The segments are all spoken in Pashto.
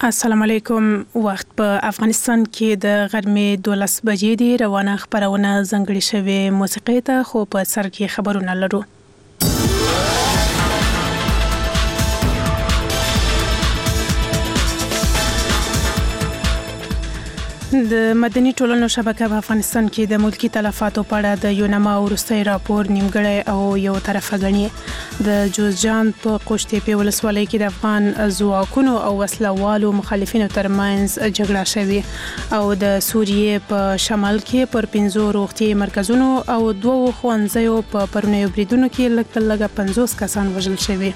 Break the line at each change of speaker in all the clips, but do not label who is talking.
السلام علیکم. وخت په افغانستان کې د غرمې 12 بجې دی. روانه خبرونه ځنګړې شوې موسیقي ته خو په سر کې خبرونه لرو. د مدني ټولنو شبکه په افغانستان کې د ملکی تلفاتو په اړه د یونما وروستي راپور نیمګړی او یو طرفه ګڼي. د جوزجان په قوشتېپې ولسوالۍ کې د افغان ځواکونو او وسلوالو مخالفینو ترمنځ جګړه شوې او د سوریې په شمال کې پر 15 روغتي مرکزونو او 2 ښوونځیو په پرونیو بریدونو کې لږ 50 کسان وژل شوي.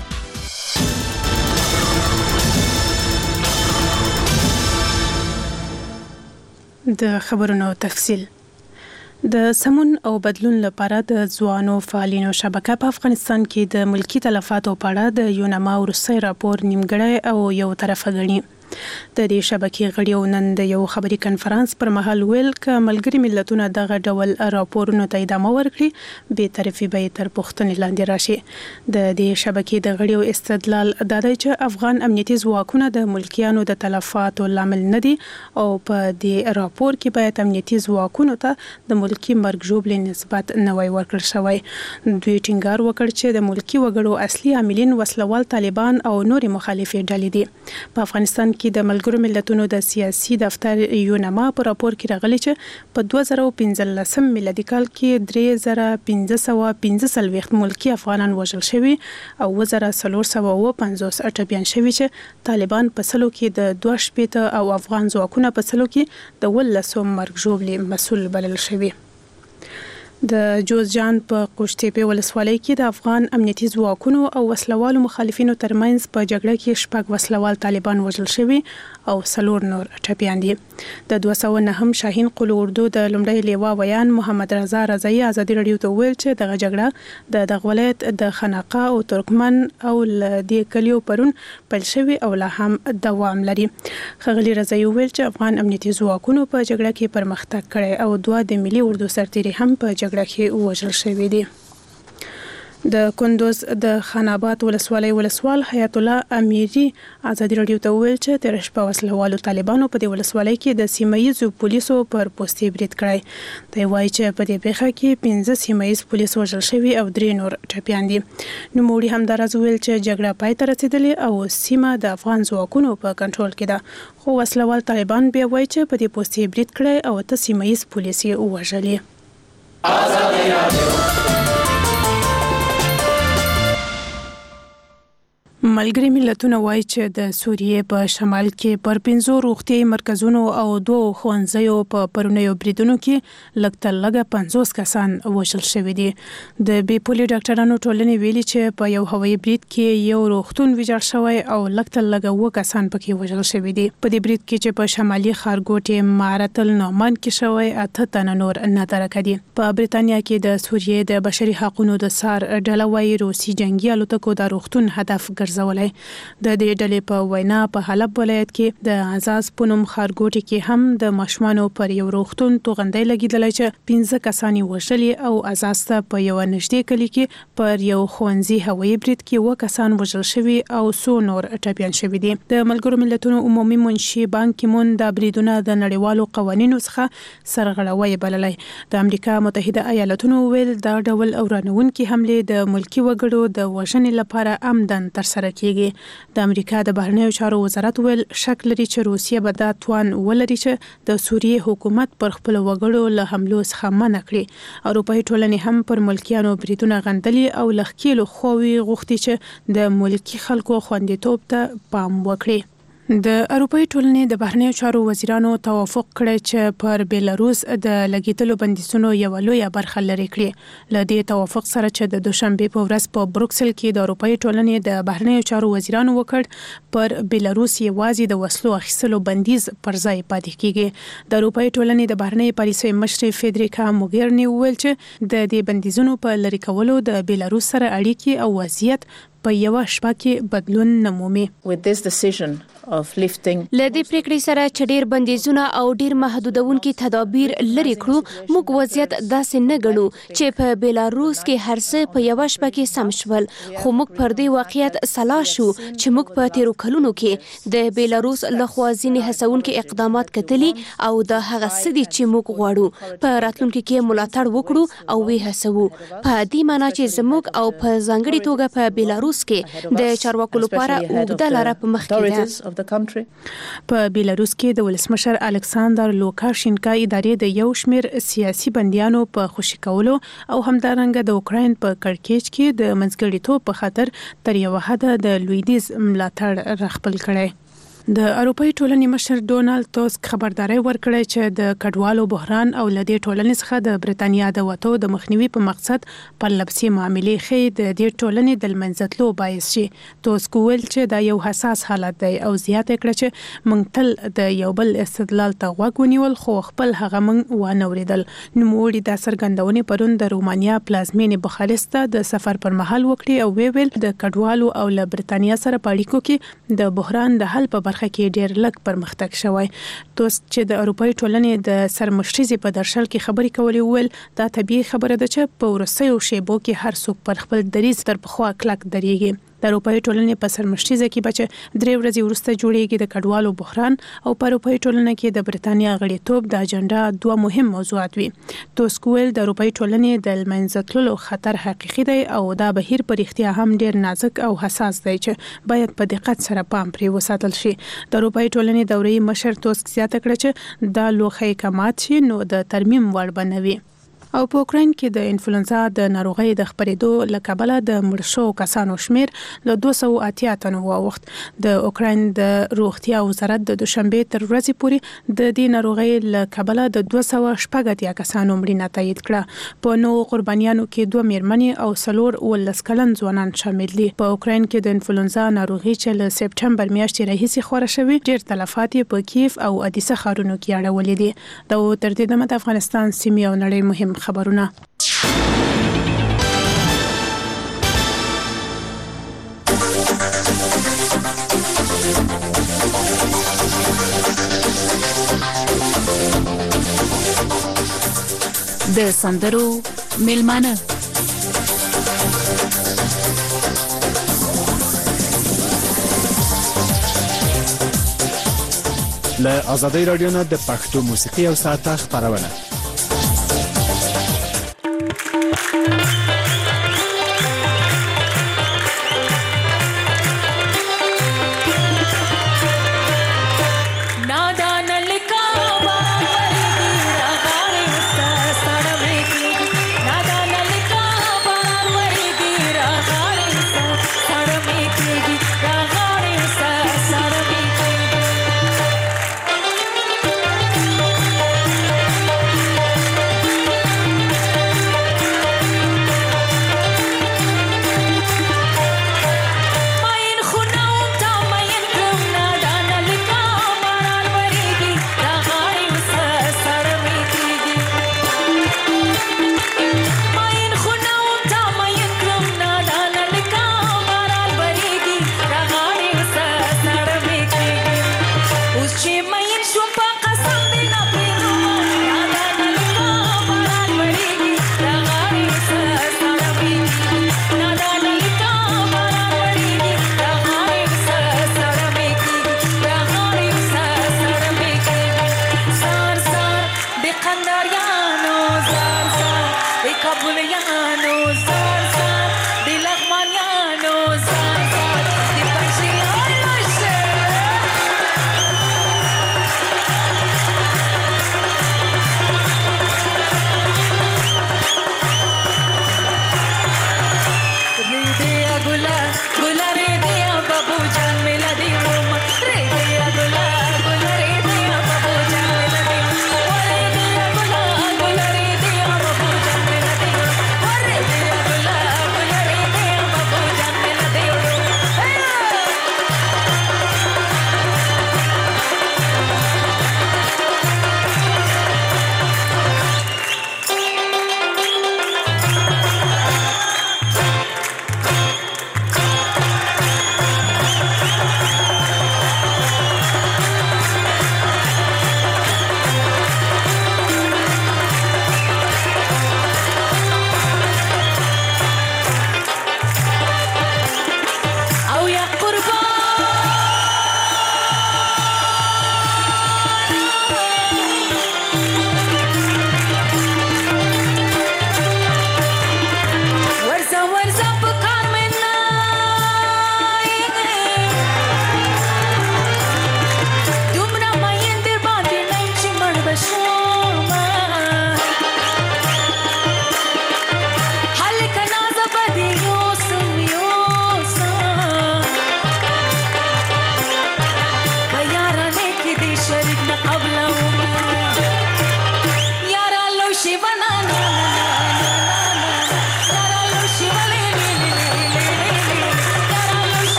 د خبرونو تفصیل. د سمون او بدلون لپاره د ځوانو فعالینو شبکه په افغانستان کې د ملکی تلفاتو په اړه د یونما وروستي راپور نیمګړی او یو طرفه ګڼي. د دې شبکې غړي نن د یو خبري کنفرانس پر مهال ویل ک ملګری ملتونه دغه ډول راپورونو ته ادامه ورکړي به طرفي به تر پوښتنې لاندې راشي. د دې شبکې د غړیو استدلال دا دی چې افغان امنیتي ځواکونه د ملکیانو د تلفاتو لامل نه دي او په دې راپور کې باید امنیتي ځواکونو ته د ملکی مرګ ژوبلې نسبت نوی ورکړل شوی. دوی ټینګار وکړ چې د ملکی وګړو اصلي عاملین وسلوال طالبان او نور مخالفي ډلې دي. په افغانستان کې د ملګرو ملتونو د سیاسي دفتر یونما په راپور کې راغلي چې په 2015 میلادي کال کې 3515 ملکی افغانان وژل شوي او 1450 ټپیان شوي چې طالبان په سلو کې د 2 او افغان ځواکونه په سلو کې د 19 مرګ ژوبلې مسؤل بلل شوي. د جوزجان په قوشتېپې ولسوالۍ کې د افغان امنیتي ځواکونو او وسلوالو مخالفینو ترمنځ په جګړه کې 6 وسلوال طالبان وژل شوي او 4 نور ټپیان دي. د 209 شاهین قلو اردو د لومړی لیوا ویان محمد رضا رضایی ازادي رادیو ته ویل چې دغه جګړه د ولایت د خناقه او ترکمن او د کلیو پرون پیل شوی او لا هم دوام لري. ښاغلي رضایی ویل چې افغان امنیتي ځواکونو په جګړه کې پرمختګ کړی او 2 د ملي اردو سرتیري هم په جګړه کې وژل شوي دي. د کندوز د خان آباد ولسوال حیات الله امیری ازادي رادیو ته ویل چې تیر شپه وسلوالو طالبانو په دې ولسوالۍ کې د سیمایي پولیسو پر پوستې برید کړی. دوی وایي چې په دې پیښه کې 15 سیمایي پولیس وژل شوي او 3 نور ټپیان دي. نوموړي همدارز ویل چې جګړه پای ته رسیدلې او سیمه د افغان ځواکونو په کنټرول کې ده، خو وسلوال طالبان بیا وایي چې په دې پوستې برید کړی او 8 سیمایي پولیس یې وژلي. ملګری ملتونه وایي چې د سوریې په شمال کې پر 15 روغتي مرکزونو او 2 ښوونځیو په پرونیو بریدونو کې لږ 50 کسان وژل شوي دي. د بیپولي ډاکټرانو ټولنې ویلي چې په یو هوایي برید کې یو روغتون ویجاړ شوی او لږ کسان پکې وژل شوي دي. په دې برید کې چې په شمالي ښارګوټي معرة النعمان کې شوی 8 تنه نور نادرکه دي. په بریتانیا کې د سوریې د بشري حقوقو د سار ډله وایي روسي جنگي الوتکو د روغتون هدف ګرځولای. د دې ډلې په وینا په حلب ولایت کې د عزاز پونم ښارګوټي کې هم د ماشومانو پر یو روغتون توغندۍ لګیدلای چې 15 کسان وژلي او عزاز ته په یو نږدې کلی کې پر یو ښوونځي هوایي برید کې 2 کسان وژل شوي او 100 نور ټپیان شوي دي. د ملګرو ملتونو عمومي منشي بان کی مون د بریدونو د نړیوالو قوانینو څخه سرغړونې بللای. د امریکا متحده ایالاتونو ویل دا ډول اورانونکي حمله د ملکی وګړو د وژنې لپاره عمدن ترسره کیږي. د امریکا د بهرنیو چارو وزارت ویل شک لري چې روسیه به دا توان ولري چې د سوریې حکومت پر خپل وګړو له حملو څخه منع کړي. اروپایي ټولنې هم پر ملکیانو بریدونه غندلي او لخکېلو خووي غوښتي چې د ملکی خلکو خوندیتوب ته پام وکړي. د اروپایي ټولنې د بهرنیو چارو وزیرانو توافق کړی چې پر بیلاروس د لګیدلو بندیزونو یو لویه برخه لري کړي. ل دې توافق سره چې د دوشنبه په ورځ په بروکسل کې د اروپایي ټولنې د بهرنیو چارو وزیرانو وکړ پر بیلاروس یوازې د وسلو اخیستلو بندیز پر ځای پاتې کیږي. د اروپایي ټولنې د بهرنیو پالیسۍ مشر فدریکا موګرنی ویل چې د دې بندیزونو په لری کولو د بیلاروس سره اړیکې او وضعیت په یو شپه کې بدلون نمومي.
لدې پریکړې سره چې ډېر بندیزونه او ډېر محدودونکي تدابیر لري کړو، موږ وضعیت داسې نه ګڼو چې په بیلاروس کې هر څه په یو شپه کې سم شول، خو موږ پر دې واقعیت سلا شو چې موږ په تیرو کلونو کې د بیلاروس لخوا ځینې هڅونکي اقدامات کتلي او د هغه څه دي چې موږ غواړو په راتلونکي کې ملاتړ وکړو او وی هڅو، په دې معنی چې زموږ او په ځانګړي توګه په بیلاروس کې د چارواکو لپاره اوږده لاره په مخ کې ده.
په بیلاروس کې د ولسمشر الکساندر لوکاشینکا ادارې د یو شمېر سیاسي بندیانو په خوشي کولو او همدارنګه د اوکراین په کړکېچ کې د منځګړیتوب په خاطر تر یو حده د لویدیز ملاتړ راخپل کړی. د اروپאי ټولنې مشر ډونالد توسک خبرداري ورکړې چې د کډوالو بحران او لدې ټولنې څخه د بریتانیا د وټو د مخنیوي په مقصد پر لبسي معاملې خې د دې ټولنې د منځتلو باعث شي. توسک ویل چې دا یو حساس حالت دی او زیاته کړه چې موږ تل د یو بل استدلال ته غوږ ونیول خو خپل هغه موږ وانه وریدل. نو موږ د څرګندونې پرون د رومانیا پلازمینې بخارست د سفر پر مهال وکړي او ویل د کډوالو او له بریتانیا سره په اړیکو کې د بحران د حل په برخه کې ډېر لږ پرمختګ شوی. توسک چې د اروپאי ټولنې د سرمشريزي په درشل کې خبري کولې ویل دا طبيعي خبره ده چې په ورسېو شیبو کې هر څوک پر خپل دریځ تر پخوا کلک درېږي. د اروپאי ټولنې په سرمشريزه کې بچ 3 ورځې وروسته جوړیږي د کډوالو بحران او په اروپאי ټولنه کې د بریتانیا غړیتوب د اجنډا 2 مهم موضوعات وي. توسک ویل د اروپאי ټولنې د منځتلو خطر حقيقي دی او دا بهیر پر اختیار هم ډیر نازک او حساس دی چې باید په دقت سره پام پرې وساتل شي. د اروپאי ټولنې دوري مشر توسک زیاته کړه چې دا لوخه کمات شي نو د ترمیم وړ بنوي. او په اوکراین کې د انفلوئنزا د ناروغۍ د خپرېدو لکبله د مړشو کسانو شمیر له 280 تنو واوښت. د اوکراین د روغتیا وزارت د دوشنبه تر ورځې پورې د دې ناروغۍ لکبله د 280 کسانو مړینه تایید کړه. په نو قربانیانو کې 2 میرمنې او 4 کلن ځوانان شامل دي. په اوکراین کې د انفلوئنزا ناروغي چې له سپټمبر میاشتې راهیسې خور شوی ډېر تلفات په کیف او ادیسه ښارونو کې اړولې دي. د تر دې د افغانستان سیمې او نړۍ مهم خبرونه.
د سندرو میلمانه
له آزادۍ رادیو نه د پښتو موسیقي او ساعته خبرونه.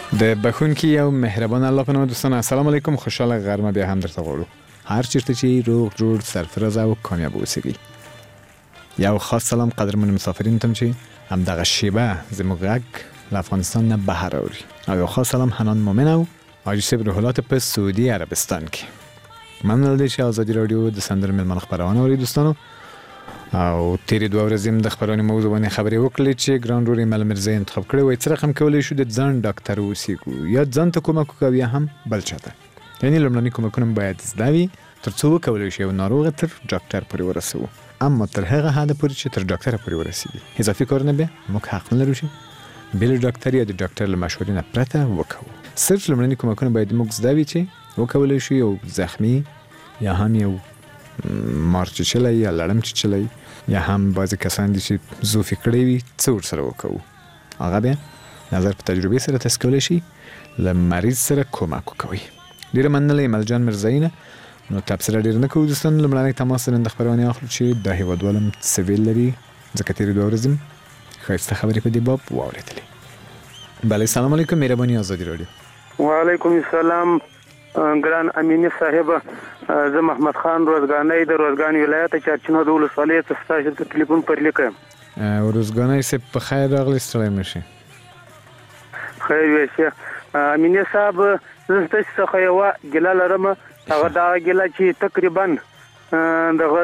د بخونکی او مهربان الله په نوم دوستان السلام علیکم خوشاله غرمه بیا هم درته غواړو هر چیرته چې روغ جوړ سرفراز او کامیاب اوسئ یو خاص سلام قدرمن مسافرین تم چې هم دغه شیبه زموږ غږ له افغانستان نه بهر اوري او یو خاص سلام حنان مومن او حاجی صاحب روحلات په سعودي عربستان کې ممنون دی چې آزادی رادیو د سندر ملمن خبرونه اوري دوستانو او تیرې دوه ورځې د خبرونې موضوع باندې خبرې وکړلې چې ګران روري مل مرزا انتخاب کړی وای څه رقم کولای شو د ځان ډاکټر اوسېږو یا ځان ته کومک وکړو یا هم بل چاته یعنی لومړني کومکونه باید زده وي تر څو وکولای شي یو ناروغ تر ډاکټر پورې ورسوو اما تر هغه حده پورې چې تر ډاکټر پورې ورسېږي اضافي کارونه بیا موږ حق نه لرو چې بل ډاکټر یا د ډاکټر له مشورې نه پرته وکړو صرف لومړني کومکونه باید موږ زده وي چې وکولای شو یو زخمی یا هم یو مار چیچلی یا لړم چیچلی یا هم بعضی کسان دي چې زوفي کړی وي څه ورسره وکړو هغه بیا نظر په تجربې سره تاسو کولی شي له مریض سره کومک وکوئ ډېره مننه له ملجان مرزایي نه نو تبصره ډېر نه کوو دوستان لومړنی تماس سره د خبرونې اخلو چې دا هیوادوال هم څه ویل لري ځکه تېرې دوه ورځې ښایسته خبرې په دې باب واورېدلې بله سلام علیکم مهرباني آزادي راډیو
وعلیکم السلام ګران امینی صاحب زه محمد خان روزګانی د روزګان ولایت چارچینو د ولسوالۍ څخه ستاسو ته ټلیفون پر لیکم
روزګانی صاحب په خیر راغلی ستړی مشي
خیر وشه امینی صاحب زه ستاسو څخه یو ګیله لرم هغه دا ګیله چې تقریبا دغه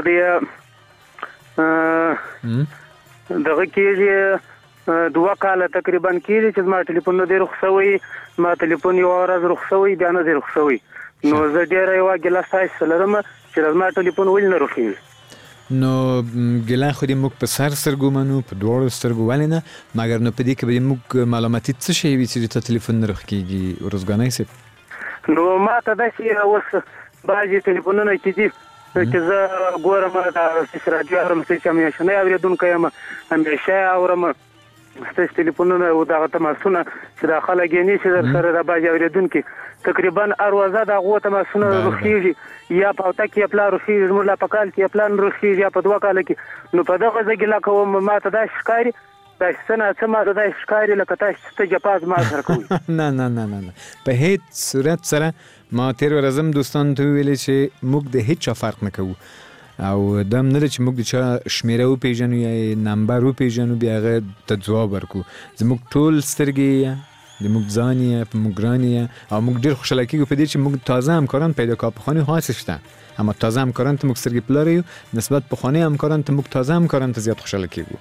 کېږي 2 کاله تقریبا کېږي چې ما ټلیفون نه دی رخصوي ما ټلیفون یو ورځ رخصوي بیا نه دی رخصوي نو زه ډېره یو ګیله ستاسو لرم چې ما ټلیفون ولې نه رخصوي
نو ګیله خو دې موږ په سر سترګو منو په دواړو سترګو ولې نه مګر نو په دې کې به موږ معلوماتي څه شی وي چې ته ټلیفون نه رخ کېږي روزګانی صاحب
نو ما ته داسې اوس بعضې ټلیفونونه چې دي چې زه ګورم د راډیو اورم چې همیشه نه اورېدونکی یم همیشه اورم ستاسو ټلیفونونه او دغه تماسونه چې د خلک یې نیسي در سره د بعضې اورېدونکي تقریبا اروازه د هغو تماسونه رخېږي یا په اوته کې یې پلار رخېږي زموږ لا په کال کې یې پلار نه رخېږي یا په 2 کاله کې نو په دغه زه ګیله کوم ما ته داسې ښکاري داسې څه ناڅه ما ته داسې ښکاري لکه تاسو څه جفا زما سره کوئ
نه نه نه نه په هیڅ صورت سره ما تېره ورځ هم دوستانو ته وویلې چې موږ د هیڅ چا فرق نه کوو او دا هم نه ده چې موږ د چا شمیره وپېژنو یا نمبر وپېژنو بیا هغه ته ځواب ورکړو زموږ ټول سترګې د موږ ځان یې په موږ ګران یې او موږ ډېر خوشحاله کېږو په دې چې موږ تازه همکاران پیدا کوو پخواني هاسې شته اما تازه همکاران ته موږ سترګې په لاره یو نسبت پخواني همکاران ته موږ تازه همکاران ته زیات خوشحاله کېږو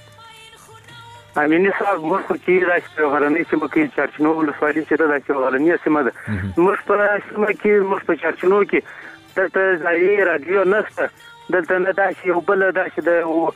امینی صاحب موږ خو چې داسې غرنۍ سیمه کې چارچینو ولسوالي چې ده داسې غرنۍ سیمه ده موږ په سیمه کې موږ په چارچینو کې دلته ځایي راډیو نشته دلته نه داسې یو بل داسې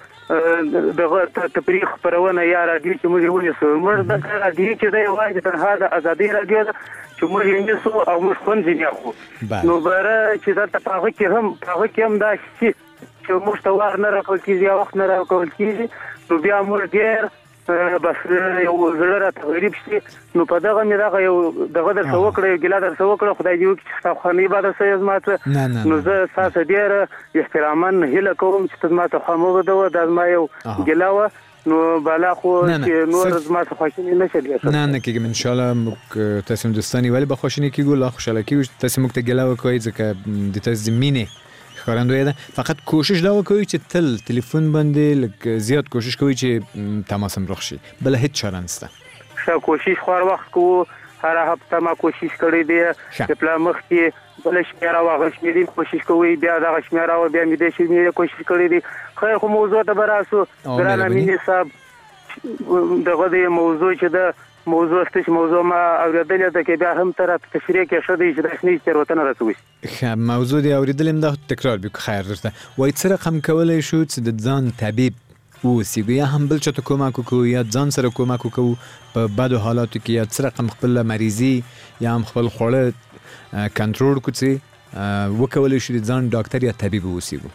د دغه تفریح خپرونه یا راډیو چې موږ ونیسو موږ دلته راډیو چې دی یوازې تنها د ازادۍ راډیو ده چې موږ یې نیسو او موږ خوند ځینې اخلو نو بره چې دلته په هغه کې هم داسې چې موږ ته وار نه راکول کېږي یا وخت نه راکول کېږي نو بیا موږ ډېر بس یو زړه راته غریب شي نو په دغه مې دغه یو دغه درته وکړه یو ګیله درته وکړه خدای دې وکړي چې ستا خوانۍ به درسه زما څه نو زه ستاسو ډېره احتراما هیله کوم چې ته زما ته خوا مه بدوه دا زما یو ګیله وه نو بالا خو چې نور زما څه خواشیني نه شي
نه نه کېږم انشاءالله موږ تاسو دوستانې ولې به خواشیني کېږو لا خوشحاله کېږو تاسو موږ ته ګیله وکړئ ځکه د تاسو د مینې ښکارندوی ده فقط کوشش دا وکوي چې تل ټلیفون باندې لږ زیات کوشش کوي چې تماس هم رخ شي بله هیڅ چاره نشته
ښه کوشش خو هر وخت کوو هر هفته ما کوشش کړی دی چې پلا مخکې بله شمېره وه هغه شمېرې کوشش کوئ بیا دغه شمېره وه بیا مې دې شمېرې کوشش کړی دی خیر خو موضوع ته به راسو ګران امیني صاحب دغه د موضوع چې ده موضوع ستاسو موضوع ما اورېدلې ده کې بیا هم ته راته تشریح کې ښه دی چې داسې نه تېروتنه راته وشي
ښه موضوع دې اورېدلې هم دا تکرار بکړو خیر درته وایي څه رقم کولی شو چې د ځان طبیب واوسېږو یا هم بل چاته کومک وکړو یا ځان سره کومک وکړو په بدو حالاتو کې یا څه رقم خپل مریضي یا هم خپل خواړه کنټرول کړو چې وکولی شو د ځان ډاکټر یا طبیب واوسېږو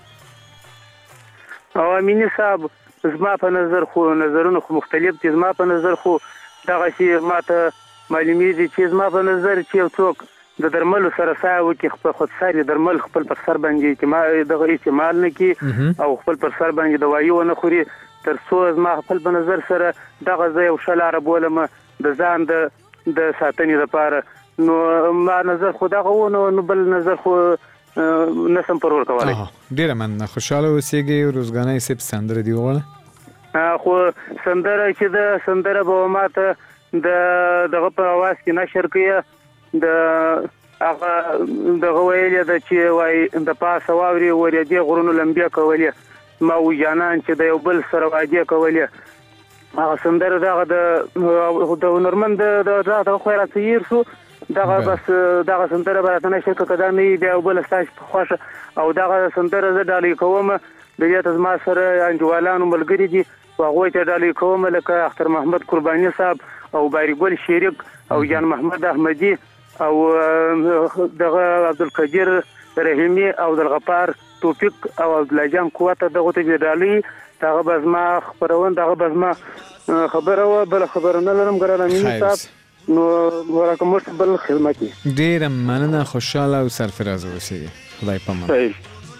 او امیني صاحب زما په نظر خو نظرونه خو مختلف دي زما په نظر خو دغسې ما ته معلومیږي چې زما په نظر چې یو څوک د درملو سره سایه وکړي خپل خودساري درمل خپل پر سر باندې دغه استعمال نه کړي او خپل پر سر باندې دوایي ونه خوري تر څو زما خپل په نظر سره دغه زه یو ښه لاره بولم د ځان د د ساتنې لپاره نو ما نظر خو دغه و نو بل نظر خو نسم پرور کولای.
ډیره مننه. خوشاله اوسئ. روزګانۍ صاحب سندره دی وغواړه.
خو سندره چې د سندره به ماته دغه په आवाज کې نشر کړي د هغه دغه ویل د چې وای د پاسه واوري ورېدي غرونو لمبیا کولې ما و جانان چې د یو بل سره واجی کولې هغه سندره دغه د هنرمند د خیرات تیر شو دغه بس دغه سندره به نشر کړه نه دی او بل استاش په خوښه او دغه سندره زه ډالۍ کوم د دې تاسو ما سره انجوالانو ملګری دي هغه ته ډالۍ کوم لکه اختر محمد قرباني صاحب او باری ګل شریک او جان محمد احمدی او دغه عبدالقدیر رحیمی او عبدالغفار توفیق او عبدالله جان قوت دغه ته ډالۍ دغه بزما خبرون دغه بزما خبره و بل خبر نه لرم ګرانه مين صاحب نو ورکه مستقبل خدمتي.
ډیره مننه. خوشاله او سرفراز اوسئ. خدای پامان.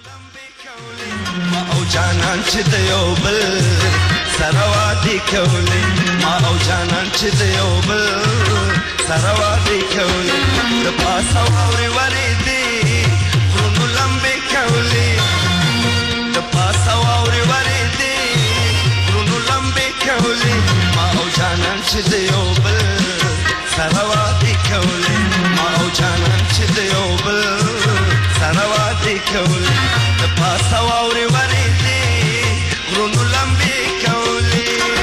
ما او جانان چې د یو بل سره وادي کولې ما او جانان چې د یو بل سره وادي کولې د پاسه واوري ورېدي غرونو لمبې کولې د پاسه واوري ورېدي غرونو لمبې کولې ما او جانان چې د یو بل سره وادي کولې ما او جانان چې د یو بل سره وادي کولې د پاسه واوري ورېدي غرونو لمبې کولې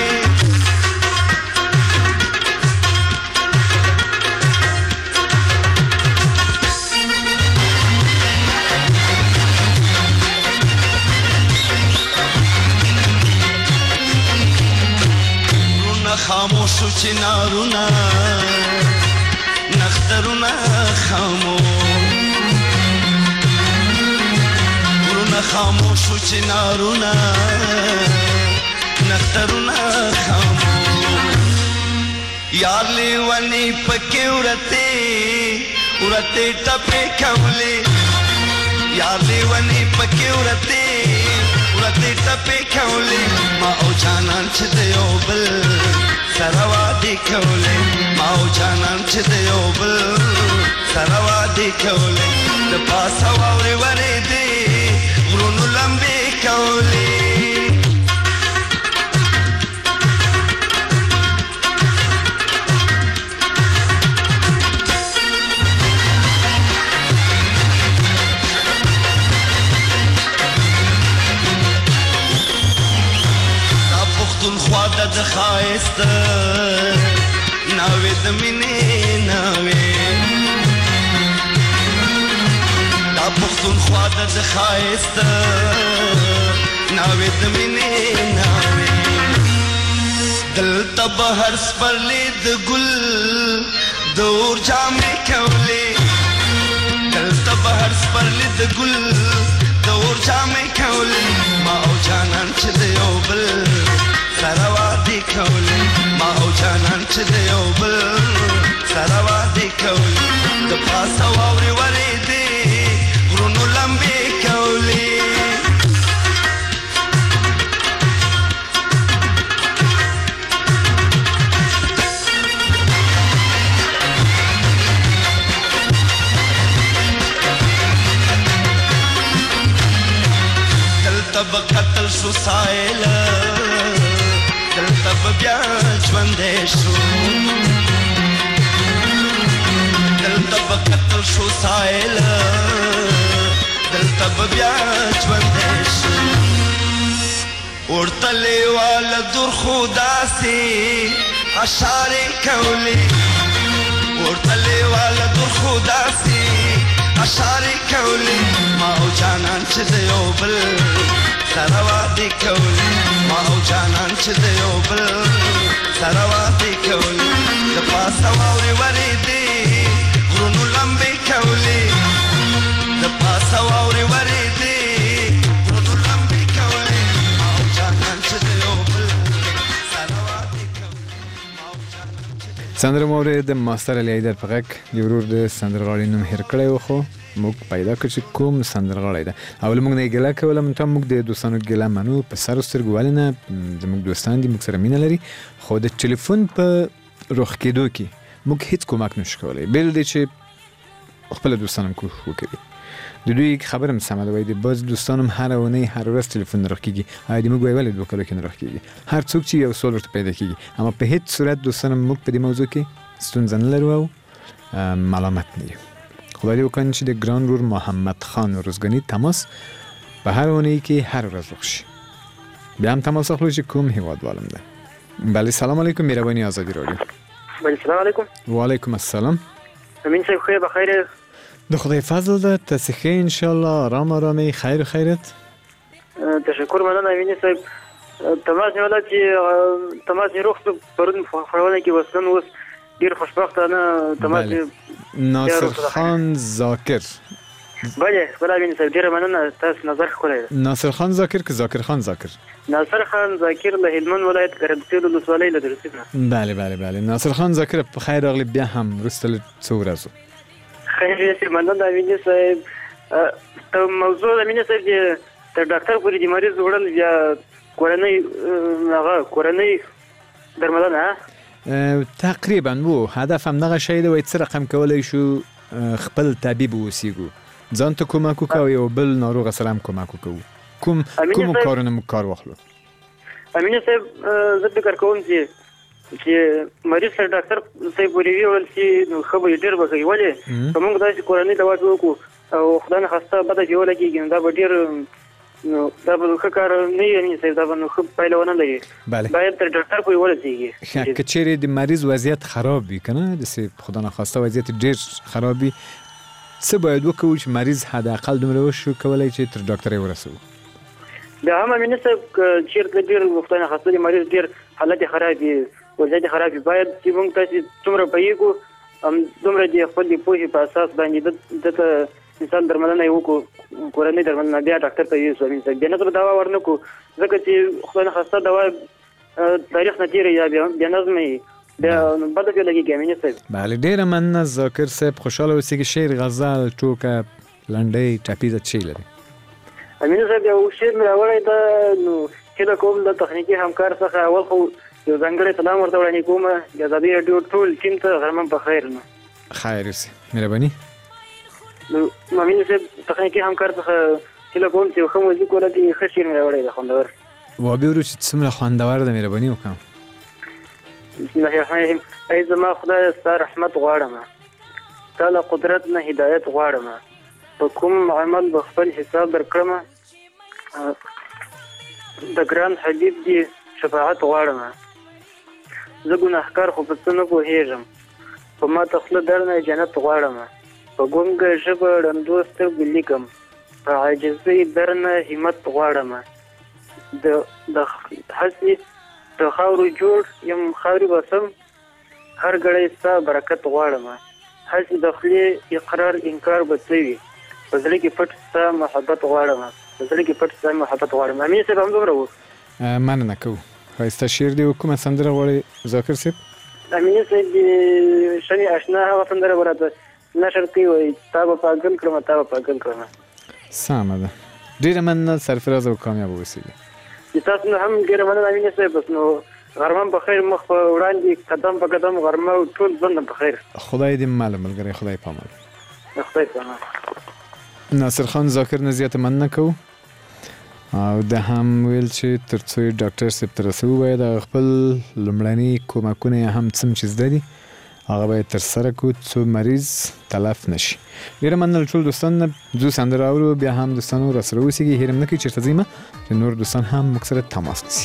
غرونه خاموشو چنارونه نخترونه خاموش غرونه خاموشو چنارونه نخترونه خاموش یار لیونی پکې ورته ټپې کولې یار لیونی پکې ورته ټپې کولې ما او جانان چې د یو بل سره وادي کولې ما او جانان چې د یو بل سره وادي کولې د پاسه واوري ورېدي غرونو لمبې کولې پښتونخوا د ښایست ناوې د مینې ناوې دا پښتونخوا د ښایست ناوې د مینې ناوې دلته به هر سپرلی د ګل د اور جامې کولې دلته به هر سپرلی د ګل د اور جامې کولې ما او جانان چې د یو بل سره وادي کولې ما او جانان چې د یو بل سره وادي کولې د پاسه واوري ورېدي غرونو لمبې کولې دلته به قتل شو سایل دلته به بیا ژوندی شو دلته به قتل شو سایل دلته به بیا ژوندی شو ورته لیواله دور خو داسې اشارې کولې ورته لیواله دور خو داسې اشارې کولې ما او جانان چې د یو بل سره وادي کولې ما او جانان چې د یو بل سره وادي کولې د پاسه واوري ورېدي غرونو لمبې کولې د پاسه واوري ورېدي غرونو لمبې کولې ما او جانان چې د یو بل سره وادي کولې
سندره مو اورېده د ماستر علي حیدر په غږ د ورور د سندرغاړي نوم هېر کړی و خو موږ پیدا کړ چې کوم سندرغاړی ده او له موږ نه یې ګیله کوله منتها موږ د دوستانو ګیله منو په سر و سترګو ولې نه زموږ دوستان دي موږ سره مینه لري خو د ټلیفون په رخ کېدو کې موږ هیڅ کومک نشو کولای بل دې چې خپل دوستانم کوښښ وکړي د دوی خبرم سمه ده وای د باز دوستانم هر اونۍ هر ورځ تلیفون راکېږي هغه دې موږ ویل دوه کلو کې نه راکېږي هر څوک چې یو سوال ورته پیدا کېږي اما په هیڅ صورت دوستانم موږ په دې موضوع کې ستونزه نه لرو او ملامت نه یو خدای دې وکړي چې د ګران ورور محمد خان روزګاني تماس په هر اونۍ کې هر ورځ وشي بیا هم تماس اخلو چې کوم هیوادوالم ده بله سلام علیکم مهربانی آزادی رادیو
بله سلام علیکم
و علیکم السلام
امین صاحب خیر بخیر
د خدای فضل ده تاسو ان شاء الله آرام آرامي خیر خیرت
تشکر مننه امین صاحب تماس نیولا چې تماس روغ پرون خبرونه کې وسن اوس ډیر خوشبختانه تماس
ناصر خان ذاکر
بله بله امین صاحب ډیر مننه تاسو نظر خولای
ناصر خان ذاکر که ذاکر خان ذاکر
ناصر خان ذاکر له هلمند ولایت ګرمسیر ولسوالۍ له درسینه
بله ناصر خان ذاکر په خیر راغلی بیا هم وروسته څو ورځو
خیر یې مننه امین صاحب ته موضوع امین صاحب چې تر ډاکټر پورې د مریض وړل یا کورنۍ درملنه
تقریبا وو هدف هم دغه شی دی وای څه رقم کولای شو خپل طبيب وسیګو ځان ته کومک وکاو یو بل ناروغ سره هم کومک وکاو کوم کارونه مو کار واخلو
امین صاحب زه فکر کوم چې مریض سره ډاکټر صاحب ورې ویل چې نو خبر ډیر بږي ولې کومه داسې کورنۍ دوا وکړو او خدای نه خسته بده جوړ لګیږي دا به ډیر نو دا به ښه کار نه یې صاحب دا به نو ښه پایله ونه لري باید تر ډاکټر پورې ورسېږي
که چیرې د مریض وضعیت خراب وي که نه داسې خدای ناخواسته وضعیت ډېر خراب وي څه باید وکړو چې مریض حداقل دومره وشو کولی چې تر ډاکټر یې ورسوو
بیا هم امین صاحب چېرته ډېر خدای ناخواسته د مریض ډېر حالت یې خراب وي وضعیت یې خراب وي باید چې موږ تاسې څومره پوهېږو دومره د خپل د پوهې په اساس باندې دته انسان درملنه یې وکړو کورنۍ درملنه بیا ډاکټر ته یوسو امین صاحب بیا نظم دوا ورنه کړو ځکه چې خدای ناخواسته دوا تاریخ نه تېره یا بیا نظمه یې بیا بده پرې لګېږي امین صاحب
بله ډېره مننه ذاکر صاحب خوشحاله اوسېږي شعر غزل ټوکه لنډۍ ټپیزه څه یې لري
امین صاحب یو شعر مې راوړی ده نو هیله کوم د تخنیکي همکار څخه اول خو یو ځانګړی سلام ورته وړاندې کوم د ازادي راډیو ټول ټیم ته غرمه په خیر نو
خیر اوسې مهرباني
نو امین صاحب تخنیکي همکار څخه هیله کوم چې ښه موزیک ولګي ښه شعر مې راوړی ده خوندور
وابې ورو چې څومره خوندور ده مهرباني وکړم
بسم الله الرحمن الرحیم ای زما خدای ستا رحمت غواړم تا له قدرت نه هدایت غواړم په کوم عمل به خپل حساب درکړم د ګران حبیب دی شفاعت غواړم زه ګناهکار خو په څه نه پوهېږم په ما ته خوله درنه جنت غواړم په ګونګه ژبه ړندو سترګو لیکم په عاجزۍ درنه همت غواړم د هسې د خاورو جوړ یم خاورې بسم هر ګړی ستا برکت غواړم هسې د خولې اقرار انکار به څه وي په زړه کې پټ ستا محبت غواړم په زړه کې پټ ستا محبت غواړم امین صاحب همدومره و
مننه کوو ښایسته شعر دی کومه سندره غواړئ ذاکر صاحب
امین صاحب د شمې اشنا هغه سندره به راته نشر کوي وایي تا به پاګل کړم تا به پاګل کړم
سمه ده ډېره مننه سرفراز او کامیابه اوسېږي
تاسو نه هم ډېره مننه امین صاحب بس نو غرمه په خیر مخ په وړاندې قدم په قدم غرمه ټول ژوند په خیر
خدای دې مال ملګری خدای پامان
خدای پامان
ناصر خان ذاکر نه زیاته مننه کوو او د هم ویل چې تر څو ډاکټر صاحب ته رسوو باید خپل لومړني کومکونه هم څه چې زده دي هغه باید ترسره کړو څو مریض تلف نشي ډېره مننه ټول دوستان ځو سندره اورو بیا هم دوستانو راسره اوسېږي هېر هم نه کوي چېرته ځئ چې نور دوستان هم موږ سره تماس نیسي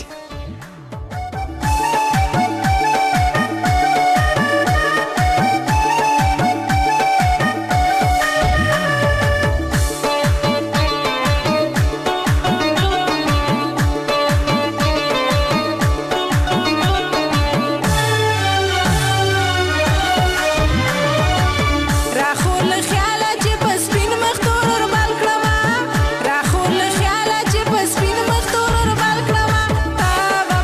راخور له خیاله چې په سپین مخ تور بل کړم تا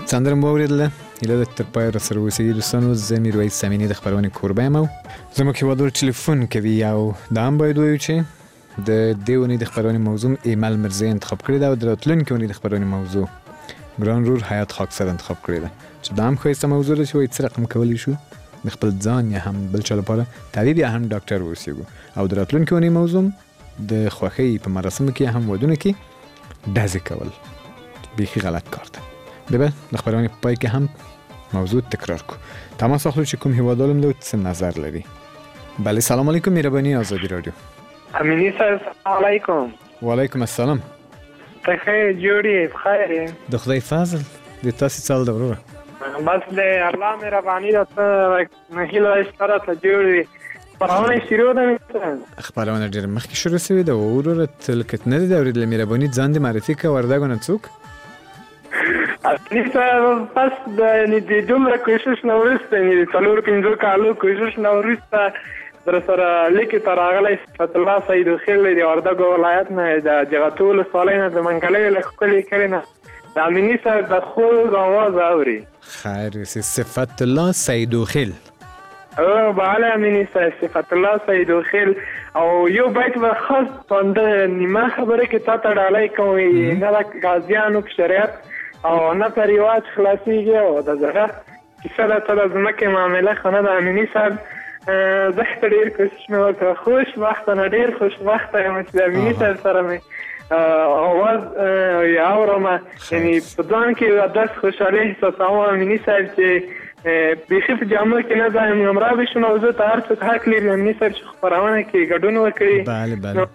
سندره مو اوریدله ایله تر پای را سره اوسېږي دوستانو. زه میرویس امینی د خپرونې کوربه یم او زموږ هیوادوال ټلیفون کوي او دا هم باید ووایو چې د دې اونۍ د خپرونې موضوع ایمل مرزي انتخاب کړې ده او د راتلونکې اونۍ د خپرونې موضوع ګران رور حیات خاکسار انتخاب کړې ده چې دا هم ښایسته موضوع ده چې وایي څه رقم کولی شو د خپل ځان یا هم بل چا لپاره طبیب یا هم ډاکټر واوسېږو. او د راتلونکې اونۍ موضوع د خوښۍ په مراسمو کې هم ودونو کې ډزې کول بیخي غلط کار ده. بیا به د خپرونې په پای کې هم موضوع تکرار کو. تماس اخلو چې کوم هیوادوال مو څه نظر لري. بله سلام علیکم مهرباني آزادی رادیو.
امینی صاحب سلام علیکم.
و علیکم السلام.
تخیر جوړی بخیر.
د خدای فضل د تاسو څال د وروره.
بس له الله مهرباني ده ته هیله اشاره ته جوړی. خبرونه شروع ده.
خبرونه ډېر مخکې شروع شوې ده او وروره تل کتنه ده اورېدل مهرباني ځان دې معرفي کا وردګونه څوک؟
امینی صاحب پس د دومره کوشش نه وروسته د 4-5 کالو کوشش نه وروسته در سره لیکي ته راغلی صفت الله سید خیل د وردګو ولایت نه د جغتو ولسوالۍ نه د منګلۍ له ښکلي کلي نه د امیني صاحب د خوږ اواز اوري.
خیر صفت الله سید خیل.
بله امینی صاحب صفت الله سید خیل او یو بیت به خاص باندې نیمه خبره کې تا ته ډالۍ کوي نه د غازیانو په شریعت او نه په رواج خلاصېږي او د زړه کیسه ده ته د ځمکې معامله خو نه د امیني صاحب زه ډېر کوشش مې وکړه خوشبخته نه ډېر خوشبخته یم چې د امیني صاحب سره مې اواز اورم یعنی په ځان کې داسې خوشحالي احساسوم امیني صاحب چې بیخي په جامو کې نه ځایم همراه بشو نو زه ته هر څوک حق لري امیني صاحب چې خپرونه کې ګډون وکړي.
بله بله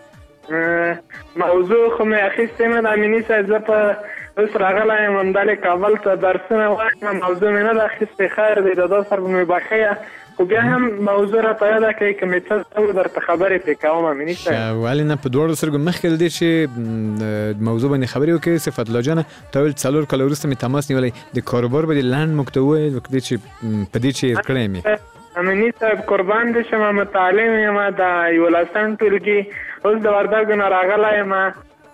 موضوع خو مې اخیستې نه د امیني صاحب زه په اوس راغلی یم همدلې کابل ته درسونه وایم موضوع مې نه ده اخیستې خیر دی د دا سره به مې بخیه خو بیا هم موضوع راته یاده کوي که مې څه درته خبرې پرې کوم امیني صاحب.
ولې نه په دواړو سترګو مخکې له دې چې موضوع باندې خبرې وکړې صفت الله جانه تا ویل 4 کاله وروسته مې تماس نیولی د کاروبار به دې لنډ موږ ته وویل په دې چې هېر کړی مې.
امیني صاحب قربان دې شم متعلم یم د 11 ټولګي اوس د وردګو نه راغلی یم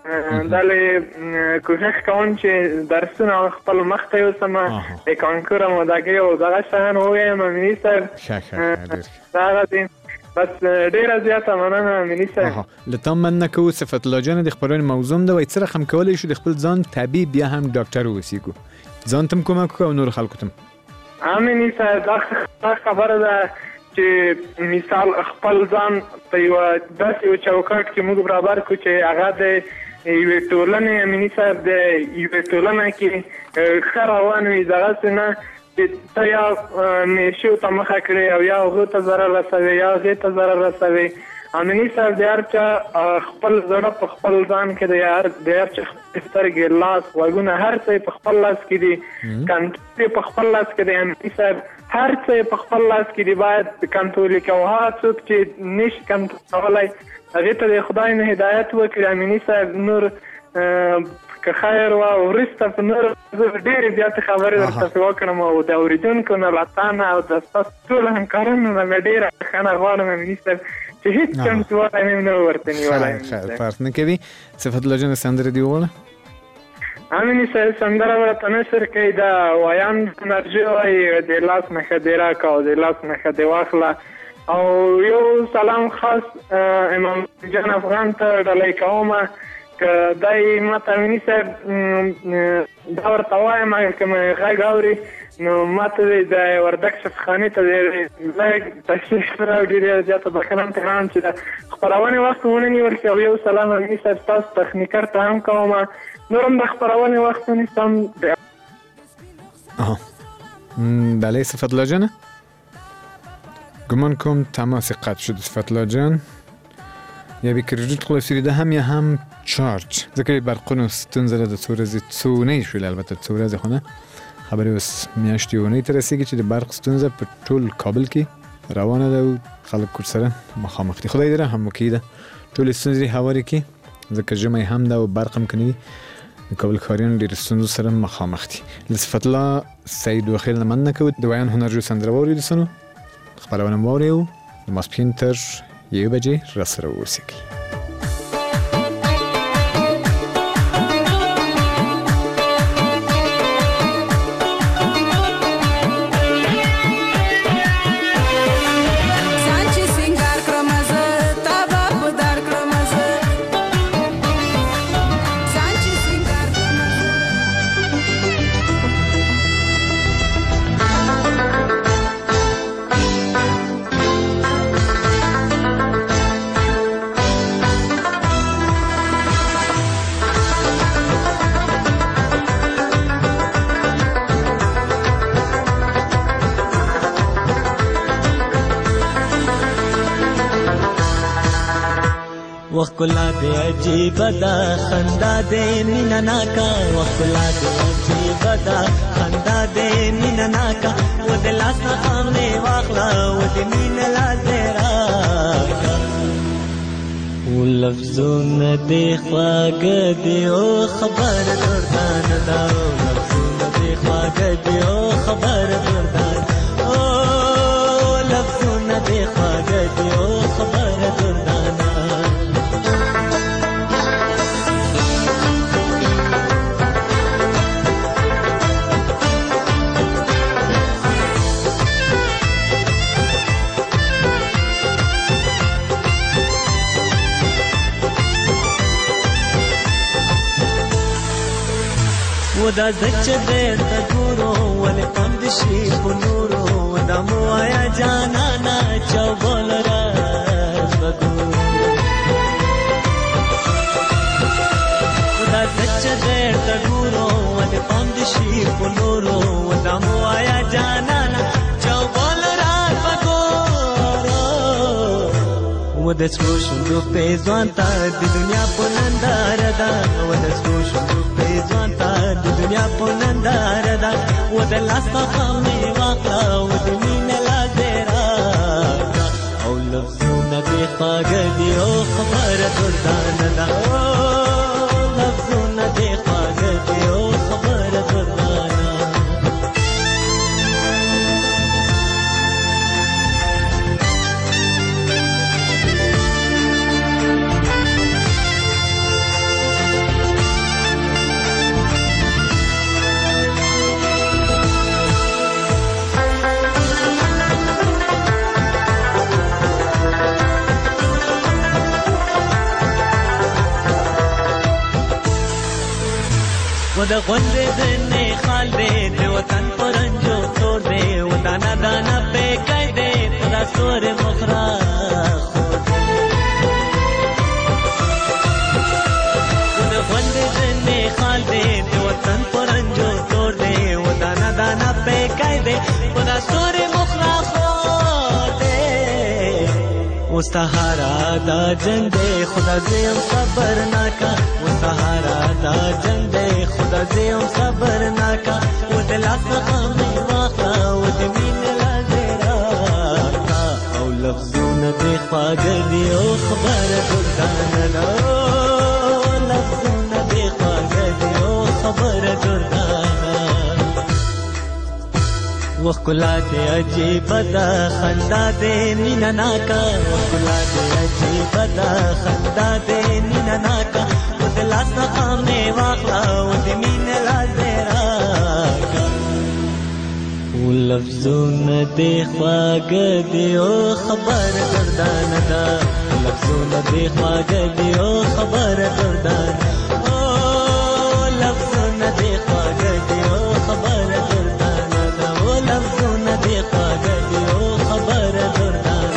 دلې کوشش کوم چې درسونه خپل مخ ته یوسم د کانکور مودګي او دغه شان ووایم امیني صاحب. دا دی بس ډیره زیاته مننه امیني صاحب.
له تا مننه کوو صفت الله جان د خبرونې موضوع ده وایي څه رقم کولی شو د خپل ځان طبیب یا هم ډاکټر واوسېږو ځان ته هم کومک وکړو او نورو خلکو ته هم.
امیني صاحب دا خبره ده چې مثال خپل ځان په یوه داسې یو چوکاټ کې موږ برابر کړو چې هغه د یوې ټولنې امیني صاحب د یوې ټولنه کې ښه روان وي دغسې نه چې ته یا میشو ته مخه کړې او یا هغو ته ضرر رسوي یا هغې ته ضرر رسوي. امیني صاحب د هر چا خپل زړه په خپل ځان کې د هر چا سترګې لاس غوږونه هر څه په خپل لاس کې دي کنټرول په خپل لاس کې دی. امیني صاحب هر څه په خپل لاس کې دي باید کنټرول کړي او هغه څوک چې نشي کنټرولولی هغې ته د خدای نه هدایت وکړي. امیني صاحب نور که خیر وه وروسته په نور زه ډېرې زیاتې خبرې درته وکړم او د اورېدونکو نه له تا نه او د ستاسو ټولو همکارانو نه مې ډېره بښنه غواړم امیني صاحب چې هېڅ چمتووالی مې نه ورته نیولی.
فرق نه کوي. صفت الله جان سندره دې وویله.
امیني صاحب سندره ورته نشر کوي دا ویان انرژي وایي د لاس نښه دې راکړه او د لاس نښه دې واخله او یو سلام خاص امام جان افغان ته ډالۍ کوم که دای ماته امیني صاحب دا ورته وایم که مې غږ اوري نو ماته د وردګ شفخانې ته لږ تشریف راوړي ډېره زیاته بښنه هم ترې چې د خپرونې وخت ونه نیول شي او یو سلام امیني صاحب ستاسو تخنیکر ته هم کوم نور هم د خپرونې وخت ونیسم.
بله صفت الله جانه گمان کوم تماس قطع شد صفت الله جان یا به کریډیټ خلاصېږي ده هم یا هم چارج ځکه برقونو ستونزه ده د څو ورځې څو اونۍ شولې البته څو ورځې خو نه خبرې اوس میاشتې اونۍ ته رسېږي چې د برق ستونزه په ټول کابل کې روانه ده او خلک ورسره مخامخ دي. خدای دې رحم وکړي ده ټولې ستونزې هوارې کړي ځکه ژمی هم ده او برق هم که نه وي د کابل ښاریان ډېرې ستونزو سره مخامخ دي. له صفت الله سید وخیل نه مننه کوو د ویان هنرجو سندره واورئ دوستانو خپرونه مو واورئ او د ماسپښین تر 1 بجې راسره واوسئ.
وخلا دې عجیب ده خندا دې مینا ناکا وخلا دې عجیب ده خندا دې مینا ناکا و د لاس خامې واخلا و د مینا لازرا ولفظونه دې خواږه دې او خبر دردان دا لفظونه دې خواږه دې او خبر دردان او لفظونه دې خواږه دې او خبر دردان ودا زچ دې تګورو ولې پند شي بنورو ودا مو آیا جانا نا چوبل راز بګو ودا زچ دې تګورو ولې پند شي بنورو ودا مو آیا جانا نا چوبل راز بګو ودا څو شو په ځوان تا د دنیا په نندار دا ودا څو شو ځوان تا د دنیا په نندار دا و د لاس خامې واخلا و د مینې لازرا او لفظونه دې خواږه دي او خبره دردان دا لفظونه دې خواږه دي او خبره دردان و د غوندې دنې خال دې د وطن پرنجو تور دې و دانا دانا پېکای دې تدا سور مخرا و د غوندې دنې خال دې د وطن پرنجو تور دې و دانا دانا پېکای دې تدا سور مخرا خو دې و سهارا دا جنگ دې خدا زم صبر ناکا و سهارا دا جنگ خدا زیم صبر ناکا و د لاس خامې واخلا و د مینې لازرا او لفظونه دې خواږه دي او خبره دردان دا لفظونه دې خواږه دي او خبره دردان وخلا دې عجیب ده خندا دې مینا ناکا وخلا دې عجیب ده خندا دې مینا ناکا د لاس خامې واخلا و د مینې لازرا لفظونه دې خواږه دي او خبر دردان دا لفظونه دې خواږه دي او خبر دردان او لفظونه دې خواږه دي او خبر دردان دا او لفظونه دې خواږه دي او خبر دردان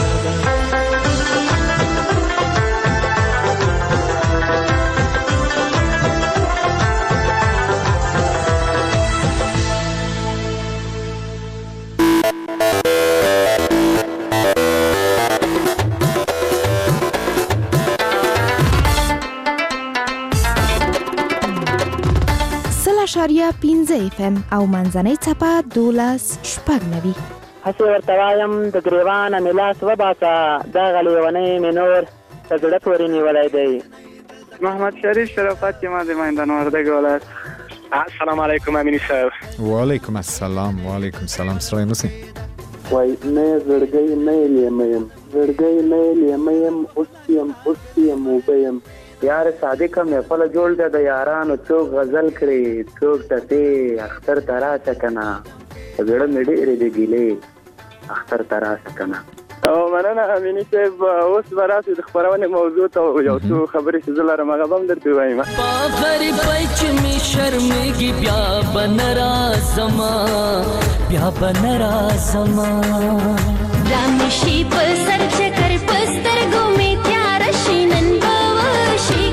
شاریا 15 FM او منځنۍ څپه 12.9
هسې ورته وایم د ګریوانه مې لاس وباسه دغه لیونی مې نور په زړه پورې نیولی دی.
محمد شریف شرافت یم از مایندان وردگ ولایت.
السلام علیکم امینی صاحب.
و علیکم السلام. و علیکم السلام. سرای موسی
وای نه زړګی نه لیمیم زړګی نه لیمیم اوسیم وبیم یار صادقه محفل جوړ ده د یارانو څوک غزل کړي څوک ته اختر تراشه کنه زړه مې ډېرې د ګیلې اختر تراشه کنه.
او مننه امینی صاحب اوس به راسې د خپرونې موضوع ته یو څو خبرې چې زه لرم هغه به هم درته ووایم.
په غریبۍ چې مې شرمېږي بیا به نه راځمه بیا به نه راځمه
را مې شي په سر چکر په سترګو مې تیاره شي نن به وشي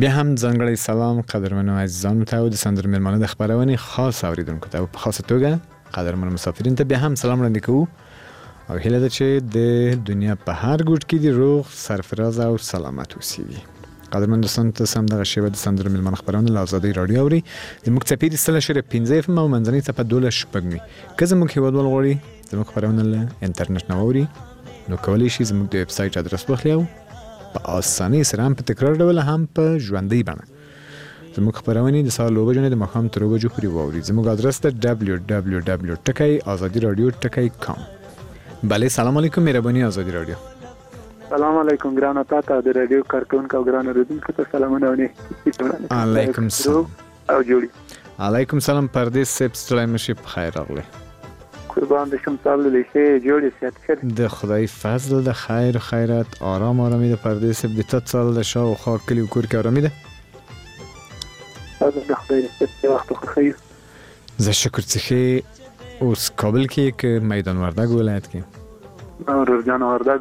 بیا هم ځانګړی سلام قدرمنو عزیزانو ته او د سندرو میلمانه د خبرونې خاص اوریدونکو ته په خاصه توګه قدرمنو مسافرین ته بیا هم سلام وړاندې کوو او هیله ده چې د دنیا په هر ګوټ کې دې روغ سرفراز او سلامت اوسئ. قدرمن دوستان ته سم دغه شیبه د سندرو میلمانه خبرونه له آزادۍ راډیو اوري زموږ څپې د 100.5 FM او منځنۍ څپه 12.8 که زموږ هیوادوال غواړي زموږ خبرونه له انټرنیټ نه واوري نو کولی شي زموږ د ویب سایټ ادرس واخلي او په اسانۍ سره هم په تکرار ډول هم په ژوندۍ بڼه زموږ خبرونه د سهار 9 بجو نه د ماښام تر 2 بجو پورې واوري. زموږ ادرس ده www.azadiradio.com. بله سلام علیکم مهرباني آزادي رادیو.
سلام علیکم ګرانه تاسو د رادیو کارکونکو او ګرانه اوریدونکو ته سلامونه ونی.
علیکم سلام
او جوړي.
علیکم سلام پردیس سپ ستړی مشي په خیر راغلی.
قربان دشم تاسو لشه جوړي سیات کړ.
د خدای فضل د خیر خیرات آرامي د پردیس سپ د تتصل د شاو خو کلی کور کې آرامي ده.
د خدای دې وخت خو خیر.
زه شکر څخه اوس کابل کې ک میدان وردګ ولایت کې.
ورجان وردګ.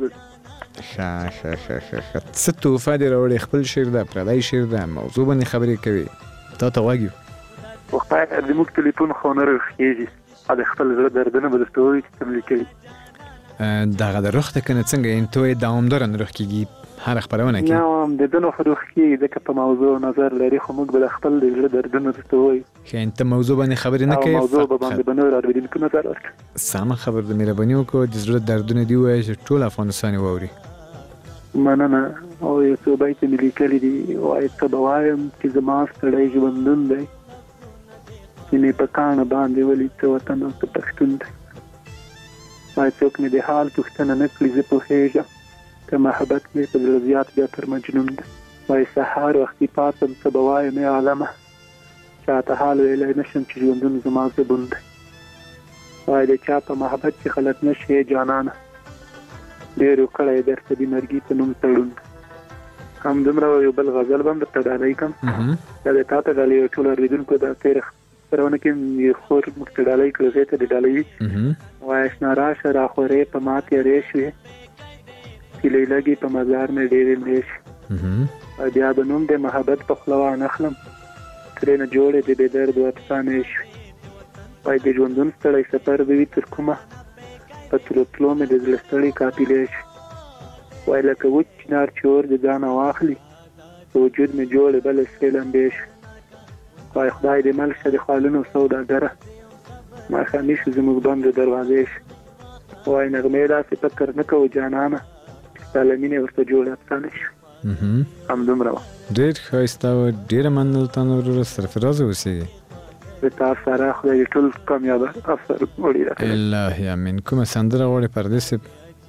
څه توفه دې راوړې خپل شعر ده پردی شعر ده موضوع باندې خبرې کوي تا ته واګیو
وخت د موږ ټلیفون خو نه راخېږي د خپل زړه دردونه به درته وایي چې څه لیکلي
دغه د روح ته کنه څنګه انتوی دوامدار نه روح کېږي هر خبرونه کې
نه د دنو خو روح کېږي ځکه په موضوع نظر لري خو موږ به خپل د زړه دردونه درته وایي
ښه انت موضوع باندې خبرې نه کوي
موضوع باندې به نور اورېدونکو نظر ورکړي
سمه خبر د مهرباني وکړو د زړه دردونه دی وایي چې ټول افغانستان واوري
مننه او یو څو بیت مې لیکلي دي وایي څه به وایم چې زما ستړی ژوندون دی چې مې په کاڼه باندې ولي څه وطن او څه پښتون دی وایي څوک مې د حال پوښتنه نه کړي زه پوهېږم که محبت مې په زړه زیات بیا تر مجنون دی وایي سهار وختي پاڅم څه به وایم ای عالمه چاته حال ویلی نه شم چې ژوندون زما زبون دی وایي د چا په محبت چې خلک نه شي جانانه ډېرو کړی درته د مرګي په نوم تړون همدومره یو بل غزل به هم درته ډالۍ کړم دا د تا ته ډالۍ یو ټولو اورېدونکو د تېره خپرونه کې خور موږ ته ډالۍ کړو زه ته دې ډالۍ وایي اشنا راشه راخورې په ما تېرې شوې چې لیلګې په مزار مې ډېرې مړې شوې بیا به نوم د محبت په خوله وانخلم ترې نه جوړې د بې درد و افسانې شوې وایي د ژوندون ستړی سفر به وي تر کومه په تلو تلو مې د زړه ستړی قافلې شوې وایي لکه وچ چنار چې اور د ځانه واخلي په وجود مې جوړې بلې سرې لمبې شوې وایي خدای دې مل شه د خالونو سوداګره ماښامي شو زموږ بندې دروازې شوې وایي نغمې داسې فکر نه کوو جانانه چې ستا له مینې ورته جوړې افسانې شوې همدومره وه
ډېر ښایسته وه ډېره مننه تا نو وروره سرفرازه اوسېږي
د تا سره خدای دې ټول کامیابه افسر وړي
الهي امین کومه سندره غواړې پردیس صاحب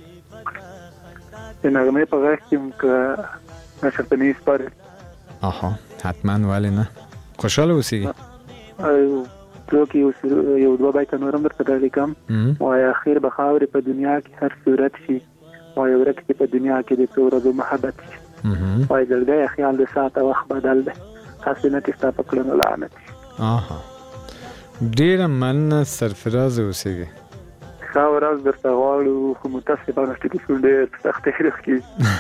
د نغمې په غږ کې که نشر ته مې سپارې
اها حتما ولې نه خوشحاله اوسېږي
څوک یو دوه بیته نور هم درته ډالۍ کړم وایي اخر به خاورې په دنیا کې هر صورت شي وایي ورک چې په دنیا کې د څو ورځو محبت شي وایي زړګی خیال د ساعته وخت بدل دی هسې نه چې ستا په کړنو لعنت شي
آها ډېره مننه سرفراز اوسېږي
ښه ورځ درته غواړو خو متاسفانه ټلیفون ډېر سختۍ راکېږي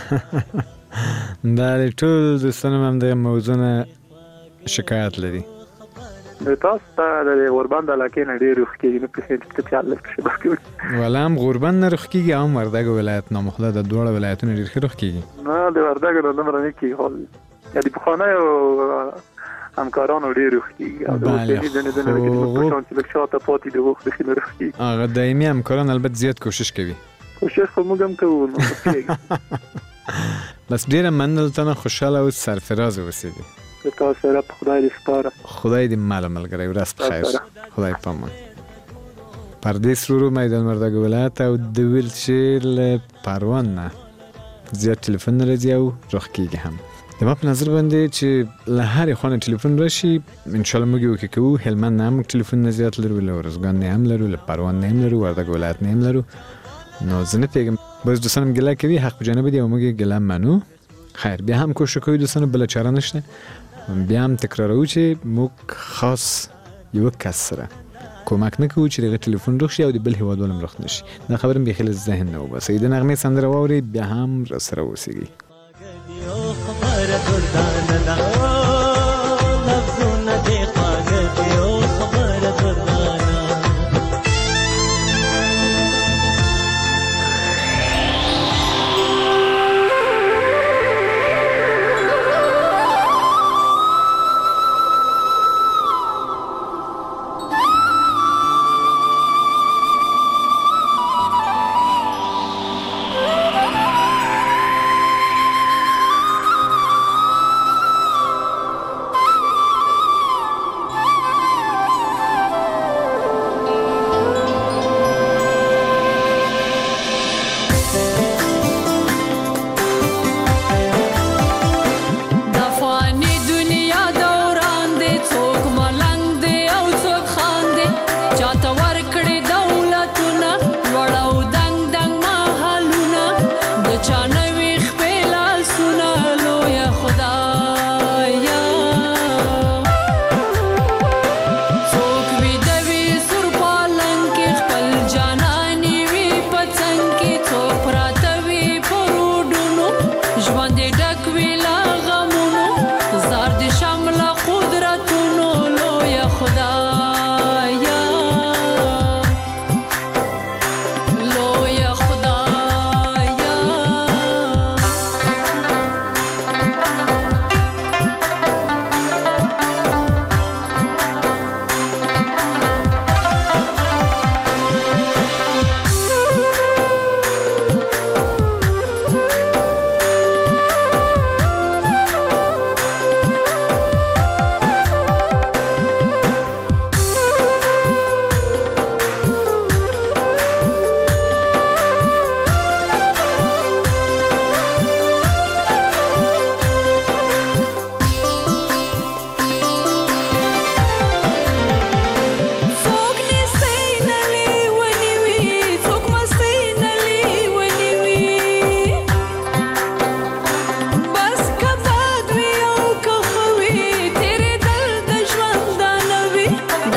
دا د ټول دوستانو هم دغه موضوع نه شکایت لري
تاسو ته د غوربند علاقې نه ډېر روح کېږي نه پوهېږم چې ته چارلس کې شبه کوي
ولا هم غوربند نه روح کېږي هم وردګ ولایت نامخله د دواړه ولایتونه ډېر ښه روح کېږي
نه د وردګ نه دومره نه کېږي خو یا د پخوانیو همکارانو ډېر روح کېږي او د اوسني ځینې چې لږ شاته پاتې دي هغوی بیخي نه روح کېږي
هغه دایمي همکاران البته زیات کوشش کوي
کوشش خو موږ هم کوو نو
بس ډېره مننه له تا نه خوشحاله او سرفرازه اوسېږي
تاسو سره په خدای دې سپاره
خدای دې ماله ملګری ورځ په خیر خدای په امان پردیس ورو میدان وردګ ولایت او د ویلچیر له پروان نه زیات تلیفون نه راځي او روح کېږي هم د ما په نظر باندې چې له هرې خوا نه تلیفون راشي انشاءالله موږ یې وکې کوو هلمند نه هم موږ تلیفون نه زیات لرو له ارزګان نه هم لرو له پروان نه هم لرو وردګ ولایت نه هم لرو نو زه نه پوهېږم بعض دوستان هم ګیله کوي حق په جانب دي او موږ یې ګیله منو خیر بیا هم کوشش کوو دوستانو بله چاره نشته بیا هم تکراروو چې موږ خاص یوه کس سره کمک نه کوو چې دغه تلیفون روغ شي او د بل هېوادوال هم روغ نه شي دا خبره مې بیخي له ذهن نه وباسئ د نغمې سندره واورئ بیا هم راسره اوسېږئ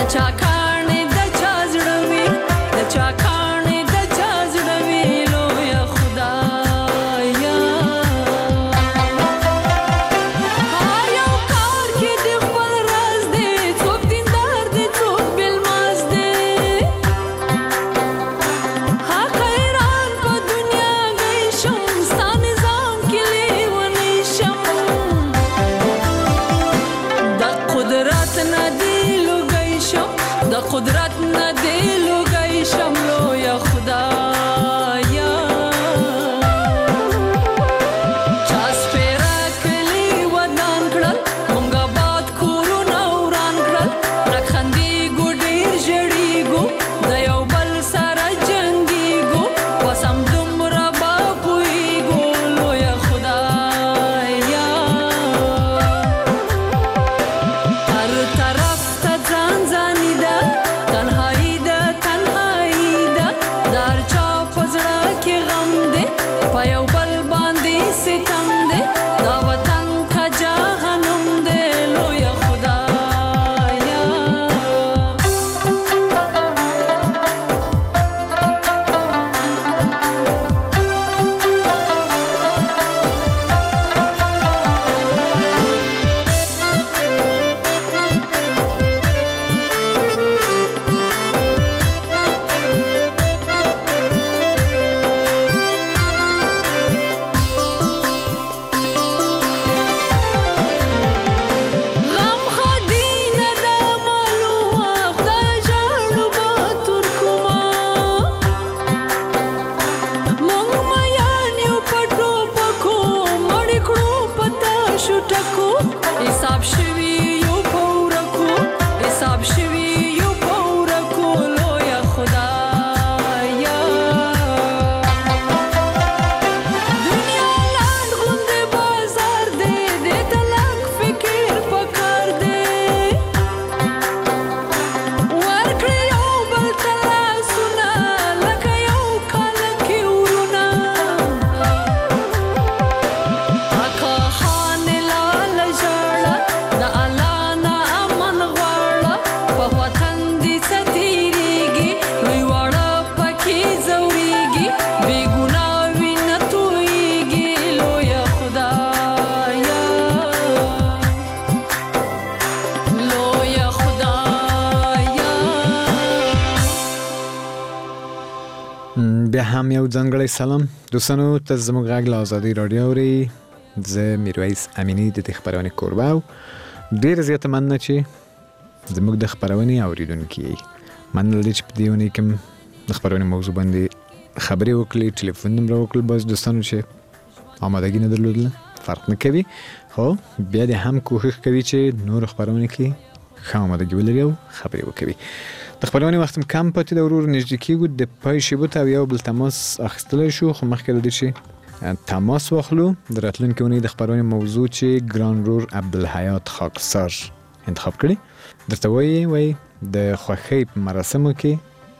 بیا هم یو ځانګړی سلام دوستانو ته زموږ غږ له آزادۍ راډیو اورئ. زه میرویس امینی د دې خپرونې کوربه او ډېره زیاته مننه چې زموږ د خپرونې اورېدونکي یئ. مننه لري چې په دې اونۍ کې د خپرونې موضوع باندې خبرې وکړې، ټلیفون نمبر وکړل. باز دوستانو چې آمادګي نه درلودله فرق نه کوي، خو بیا دې هم کوښښ کوي چې نور خپرونې کې ښه آمادګي ولري او خبرې وکړي. د خپرونې وخت کم پاتې د ورور نږدې کېږو د پای شیبو ته او یو بل تماس اخیستلی شو، خو مخکې له دې چې تماس واخلو د راتلونکې اونۍ د خپرونې موضوع چې ګران ورور عبدالحیات خاکسار انتخاب کړي درته وایي د خوښۍ په مراسمو کې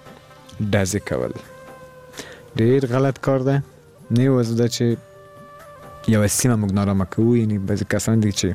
ډزې کول ډېر غلط کار ده. نه یوازې دا چې یوه سیمه موږ نارامه کوو، یعنې بعضې کسان دي چې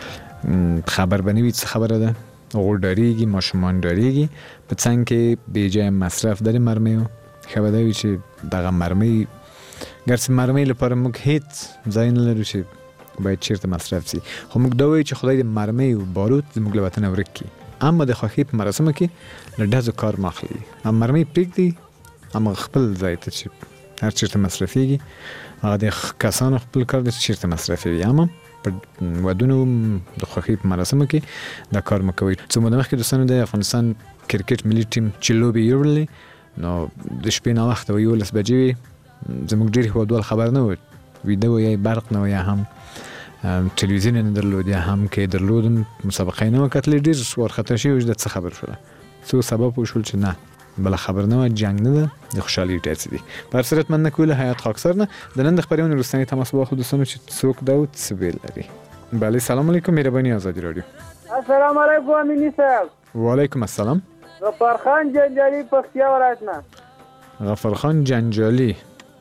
خبر به نه وي څه خبره ده، هغوی ډارېږي، ماشومان ډارېږي، په څنګ کې بېجایه مصرف داري مرمیو. ښه به دا وي چې دغه مرمۍ ګرڅه مرمۍ لپاره موږ هیڅ ځای نه لرو چې باید چیرته مصرف شي، خو موږ دا وایو چې خدای د مرمۍ او بارود زموږ له وطنه ورک کړي. اما د خوښۍ په مراسمو کې له ډزو کار مه اخلي. هم مرمۍ پرېږدي، هم خپل ځای ته چې هر چیرته مصرفېږي هغه د کسانو خپل کار دی چې چیرته مصرفوي. اما په ودونو د خوښۍ په مراسمو کې دا کار مه کوئ. څو موده مخکې دوستانو د افغانستان کرکټ ملي ټیم چې لوبې یوړلې، نو د شپې ناوخته 11 بجې وې، زموږ ډېر هېوادوال خبر نه و، ویده و یا برق نه و یا هم تلویزیون نه درلود یا هم که درلودم مسابقه نه و کتلی. ډېر وارخطا شوي و چې د څه خبر شوله، څو سبب وشول چې نه بله خبر نه و، جنگ نه ده، د خوشحالي ډېر څه دي. په هر صورت مننه کوو له حیات خاکسار نه. د نن د خپرونې وروستنی تماس واخلو دوستانو چې څوک ده او څه ویل لري. بله سلام علیکم، مهرباني آزادي راډیو.
السلام علیکم امینی صاحب.
وعلیکم السلام.
غفرخان جنجالی پکتیا ولایت نه.
غفرخان جنجالی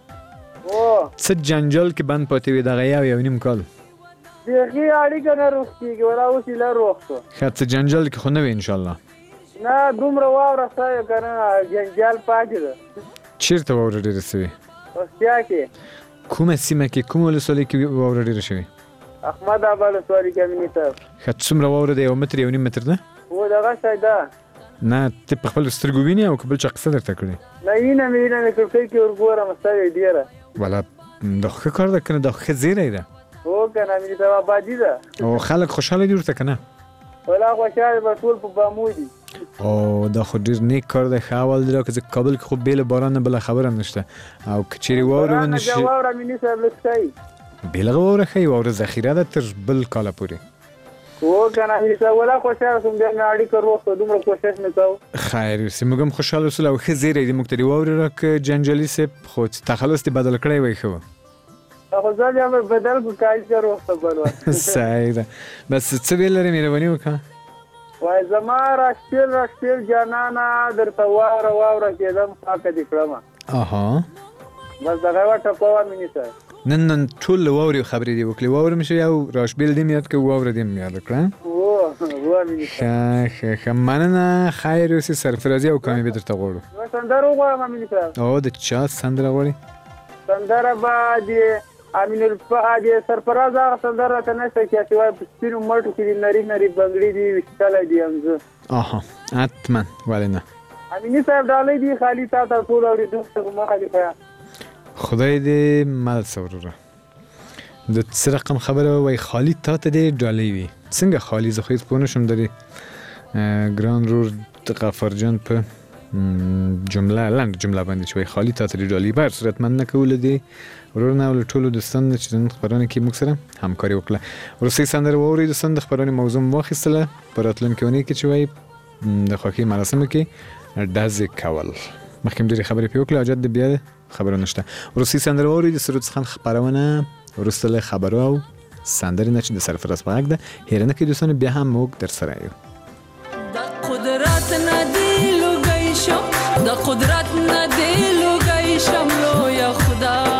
څه جنجال کې بند پاتې وي دغه یو نیم کال؟
بیخي اړیکه نه روغ کېږي، ولا اوس یې لا روغ شو.
ښه څه جنجال کې خو نه وي انشاءالله؟
نه دومره واوره سوی که نه جنجال پاتې ده.
چیرته واوره ډېره سوې؟
خوستیا کې.
کومه سیمه کې کومه ولسوالۍ کې واوره ډېره شوې؟
احمد آباد ولسوالۍ کې امیني صاحب.
ښه څومره واوره ده؟ 1 متر 1.5 متر ده؟
و دغه شی ده.
نه ته په خپلو سترګو وینې او که بل چا قصه درته کړې؟
نه وینم کړکۍ کې ورګورم سوې ډېره.
والا دا ښه کار ده که نه؟ دا ښه زیری ده.
هو که نه امیني صاحب آبادي ده.
او خلک خوشحاله دي ورته که نه؟
والا خوشحاله به ټول په بامو دي.
او دا خو ډېر نیک کار دی. ښه اول دی که زه کابل کې خو بې له باران نه بله خبره نشته او که چیرې واوره ونه شي
واوره امیني صاحب لږ ښایي.
بې له واوره ښایي. واوره ذخیره ده تر بل کاله پورې.
هو که نه امیني صاحب والا خوشحاله شوم بیا مې اړیکه روغ کړه دومره کوشش مې کوو.
خیر اوسې موږ هم خوشحاله اوسو او ښه زیری دی موږ ته د واورې راکړه جنجالي صاحب خو تخلص دې بدل کړی وای ښه وه.
خو زه بیا مې بدل کړو کالي روغ ته بل وخت.
صحیح ده. بس څه ویل لرې مهرباني وکړه.
وای زما راشپېل جانانه درته واوره کېدم پاکه دې کړمه.
اها
بس دغه یې وټکوه امیني صاحب.
نن ټول له واورې خبرې دې وکړې. واوره مې شوې او راشبېل دې مې یاد کړه واوره دې مې یاد کړه.
هو امیني صاحب.
ښه مننه. خیر اوسې سرفرازي او کامیابي درته غواړو.
یوه سندره وغواړم امیني صاحب.
او د چا سندره غواړې؟
سندره به د سرفراز هغه سندره راته نشته چې وایي په سپینو مټو کې دي نري بنګړي دي ویشتلی دي یم زه.
آها حتما ولې نه.
امیني صاحب ډالۍ دي خالي تا ته ټول اورېدونکو ته په مخه دي ښه.
خدای دې مل څه وروره. د څه رقم خبره وایي خالي تا ته دې ډالۍ وي. څنګه خالي؟ زه خو هېڅ پوه نه شوم د دې ګران رور غفرجان په لنډ جمله باندې چې وایي خالي تا ته دې ډالۍ. په هر صورت مننه کوو له دې ورور نه او له ټولو دوستانو چې د نن خپرونه کې موږ سره همکاري وکړه. وروستۍ سندره واورئ دوستان. د خپرونې موضوع مو واخیستله په راتلونکې اونۍ کې چې وایي د خوښۍ مراسمو کې ډزې کول. مخکې ډېرې خبرې پرې وکړې حاجت د بیا خبره نشته. وروستۍ سندره واورئ د سرود خان خپرونه وروسته له خبرو او سندرې نه چې د سرفراز په غږ ده. هېره نه کړئ دوستانو بیا هم موږ در سره یو.
د قدرت نه دې لوګی شم د قدرت نه دې لوګی شم لویه خدایه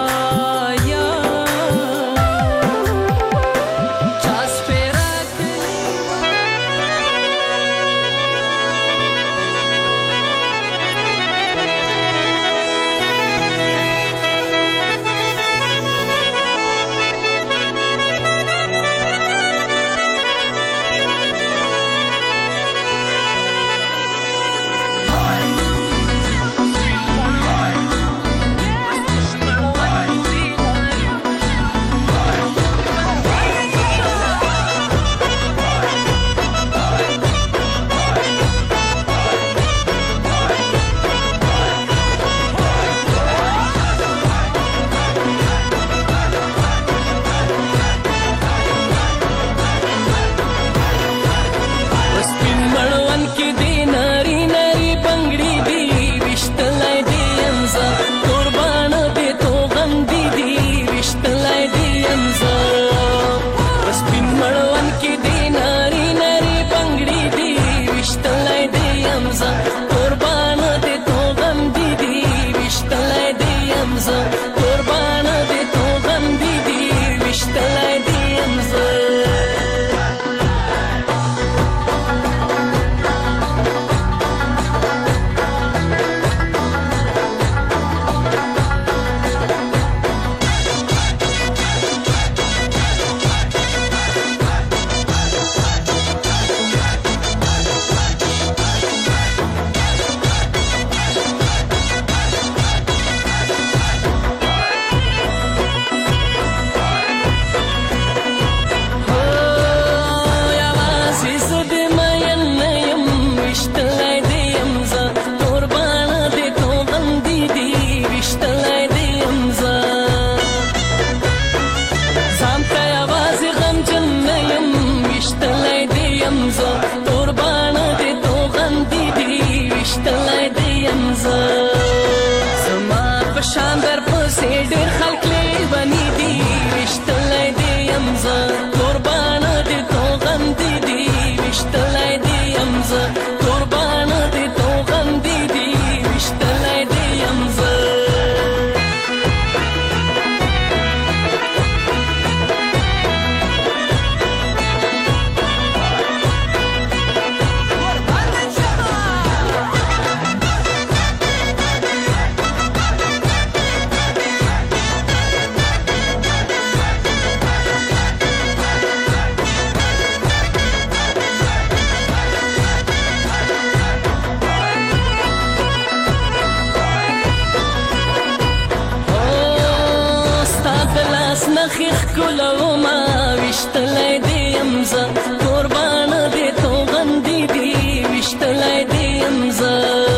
نخې ښکلو ما ویشتلی دې یم زه قربانه دې توغندې دې ویشتلی دې یم زه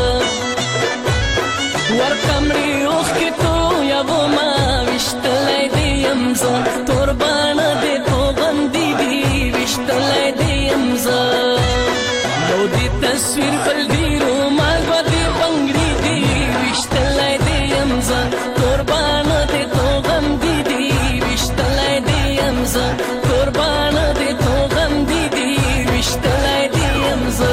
ورکمړې اوښکې تویوو ما ویشتلی دې یم زه قربانه دې توغندې دې ویشتلی دې یم زه یو دې تصویر بل دې رومال دې بنګړي دې ویشتلی دې یم زه قربانه دې توغندې دې ویشتلی دې یم زه قربانه دې توغندې دې ویشتلی دې یم زه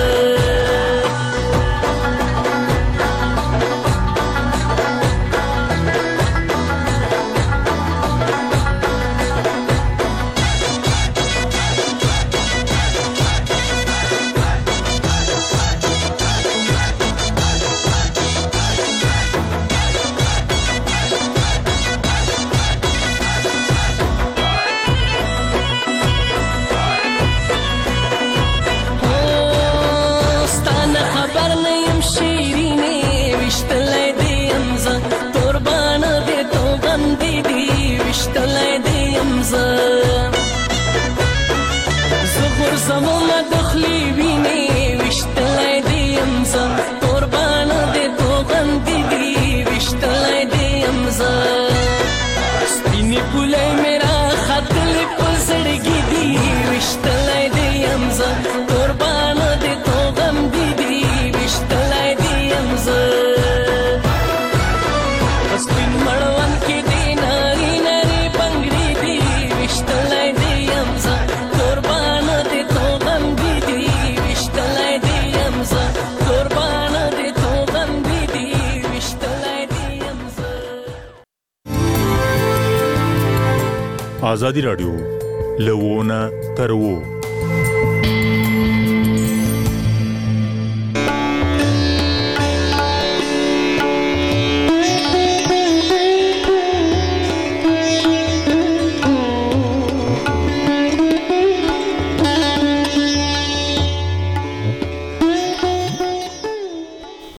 زمونه دخلی ویني وشتلی دې یم زه قربانه دې توغندې دې وشتلی دې یم زه سپینې پولۍ مې راختلې په زړګي دې وشتلی دې یم زه قربانه دې توغندې دې وشتلی دې یم زه په سپین مړوند کې دې ناري ناري بنګړي دې وشتلی دې یم زه قربانه دې توغندې دې وشتلی دې یم زه قربانه دې توغندې دې وشتلی دې یم زه.
آزادی راډیو له ونه تر وو